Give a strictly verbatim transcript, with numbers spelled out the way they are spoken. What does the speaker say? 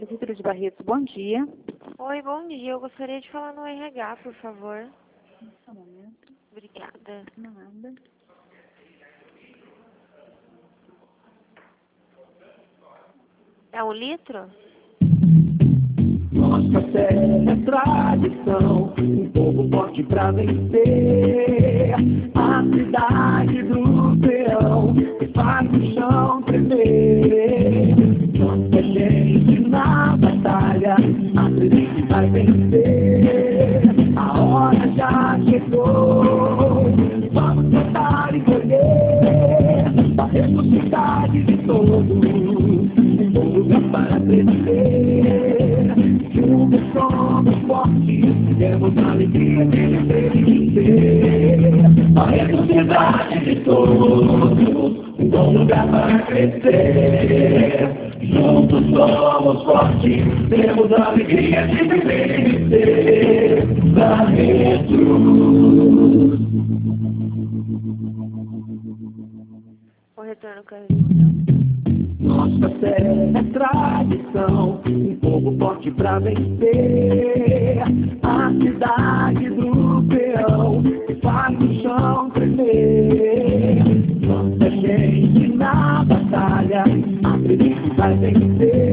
Prefeitura de Barretos, bom dia. Oi, bom dia. Eu gostaria de falar no R H, por favor. Só um momento. Obrigada. Nada. É um litro? Nossa terra é tradição, um povo forte pra vencer. A cidade do peão que faz o chão tremer. Nossa gente na batalha, acredita que vai vencer. A hora já chegou, vamos cantar e colher a ressuscidade de todos, um bom lugar para crescer. Juntos somos fortes, temos a alegria de viver e viver. A ressuscidade de todos, um bom lugar para crescer. Juntos somos fortes, temos a alegria de viver e viver. Barretos. O retorno carregou. Nossa terra é tradição, um povo forte pra vencer. A cidade do peão que faz o chão tremer. Nossa gente na batalha, acredita que vai vencer.